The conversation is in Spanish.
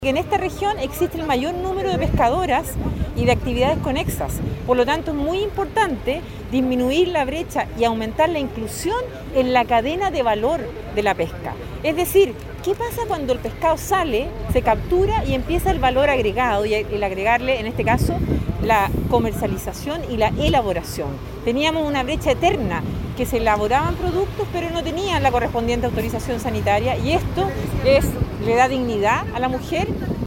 En esta región existe el mayor número de pescadoras y de actividades conexas. Por lo tanto, es muy importante disminuir la brecha y aumentar la inclusión en la cadena de valor de la pesca. Es decir, ¿qué pasa cuando el pescado sale, se captura y empieza el valor agregado y el agregarle, en este caso, la comercialización y la elaboración? Teníamos una brecha eterna, que se elaboraban productos pero no tenían la correspondiente autorización sanitaria, y esto le da dignidad a la mujer